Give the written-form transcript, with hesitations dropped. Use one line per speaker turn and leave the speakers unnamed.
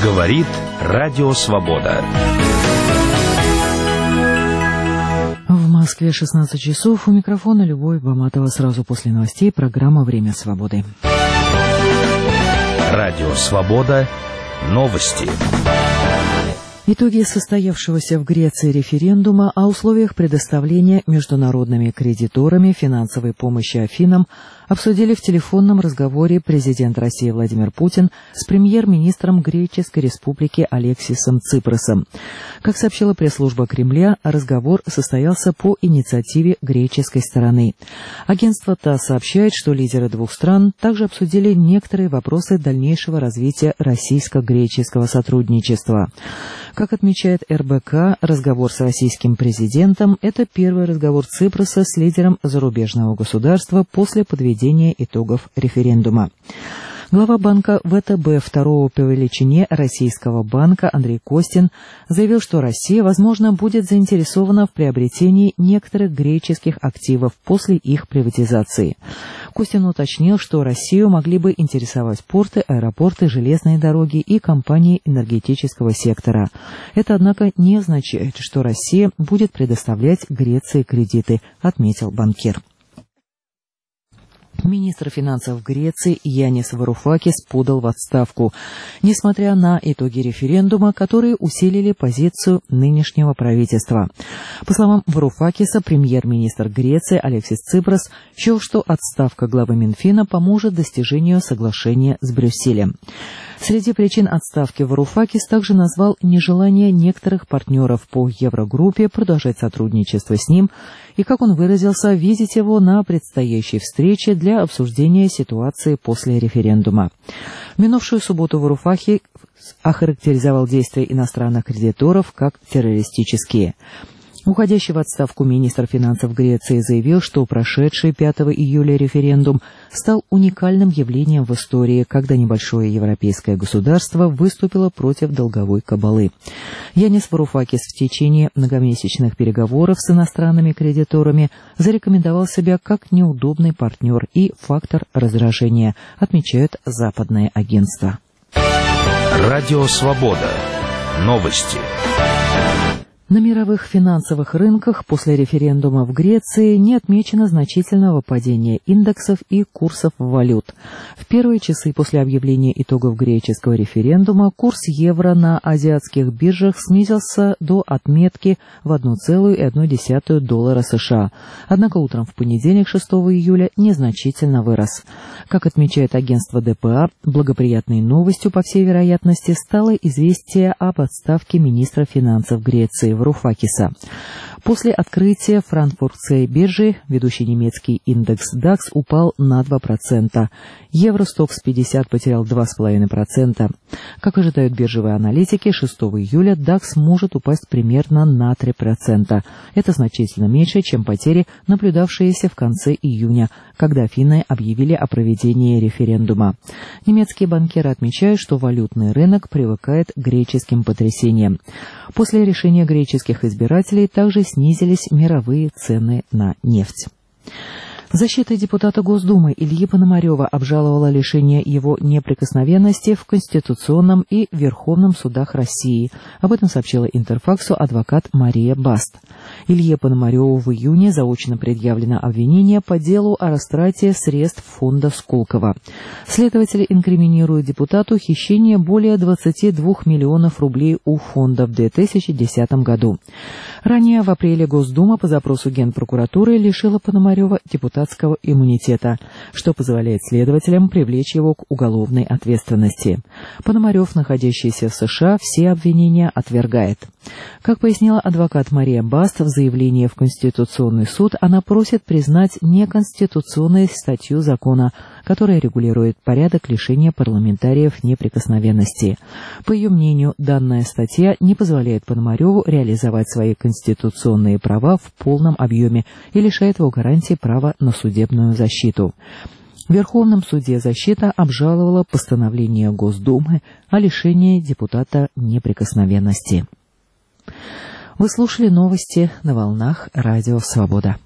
Говорит Радио Свобода.
В Москве 16 часов. У микрофона Любовь Баматова. Сразу после новостей программа «Время свободы».
Радио Свобода. Новости.
Итоги состоявшегося в Греции референдума о условиях предоставления международными кредиторами финансовой помощи Афинам обсудили в телефонном разговоре президент России Владимир Путин с премьер-министром Греческой Республики Алексисом Ципросом. Как сообщила пресс-служба Кремля, разговор состоялся по инициативе греческой стороны. Агентство ТАСС сообщает, что лидеры двух стран также обсудили некоторые вопросы дальнейшего развития российско-греческого сотрудничества. Как отмечает РБК, разговор с российским президентом – это первый разговор Ципроса с лидером зарубежного государства после подведения итогов референдума. Глава банка ВТБ, второго по величине российского банка, Андрей Костин заявил, что Россия, возможно, будет заинтересована в приобретении некоторых греческих активов после их приватизации. Костин уточнил, что Россию могли бы интересовать порты, аэропорты, железные дороги и компании энергетического сектора. Это, однако, не означает, что Россия будет предоставлять Греции кредиты, отметил банкир. Министр финансов Греции Янис Варуфакис подал в отставку, несмотря на итоги референдума, которые усилили позицию нынешнего правительства. По словам Варуфакиса, премьер-министр Греции Алексис Ципрос счел, что отставка главы Минфина поможет достижению соглашения с Брюсселем. Среди причин отставки Варуфакис также назвал нежелание некоторых партнеров по Еврогруппе продолжать сотрудничество с ним и, как он выразился, видеть его на предстоящей встрече для обсуждения ситуации после референдума. В минувшую субботу Варуфакис охарактеризовал действия иностранных кредиторов как террористические. Уходящий в отставку министр финансов Греции заявил, что прошедший 5 июля референдум стал уникальным явлением в истории, когда небольшое европейское государство выступило против долговой кабалы. Янис Варуфакис в течение многомесячных переговоров с иностранными кредиторами зарекомендовал себя как неудобный партнер и фактор раздражения, отмечают западные агентства.
Радио Свобода. Новости.
На мировых финансовых рынках после референдума в Греции не отмечено значительного падения индексов и курсов валют. В первые часы после объявления итогов греческого референдума курс евро на азиатских биржах снизился до отметки в 1,1 доллара США. Однако утром в понедельник, 6 июля, незначительно вырос. Как отмечает агентство ДПА, благоприятной новостью, по всей вероятности, стало известие об отставке министра финансов Греции Варуфакиса. После открытия франкфуртской биржи ведущий немецкий индекс DAX упал на 2%. Евростокс 50 потерял 2,5%. Как ожидают биржевые аналитики, 6 июля DAX может упасть примерно на 3%. Это значительно меньше, чем потери, наблюдавшиеся в конце июня, когда Афины объявили о проведении референдума. Немецкие банкиры отмечают, что валютный рынок привыкает к греческим потрясениям. После решения греческих избирателей также снизились мировые цены на нефть. Защита депутата Госдумы Ильи Пономарева обжаловала лишение его неприкосновенности в Конституционном и Верховном судах России. Об этом сообщила Интерфаксу адвокат Мария Баст. Илье Пономареву в июне заочно предъявлено обвинение по делу о растрате средств фонда Сколково. Следователи инкриминируют депутату хищение более 22 миллионов рублей у фонда в 2010 году. Ранее в апреле Госдума по запросу Генпрокуратуры лишила Пономарева депутатского иммунитета, что позволяет следователям привлечь его к уголовной ответственности. Пономарев, находящийся в США, все обвинения отвергает. Как пояснила адвокат Мария Баст в заявлении в Конституционный суд, она просит признать неконституционной статью закона, которая регулирует порядок лишения парламентариев неприкосновенности. По ее мнению, данная статья не позволяет Пономареву реализовать свои конституционные права в полном объеме и лишает его гарантии права на судебную защиту. В Верховном суде защита обжаловала постановление Госдумы о лишении депутата неприкосновенности. Вы слушали новости на волнах Радио Свобода.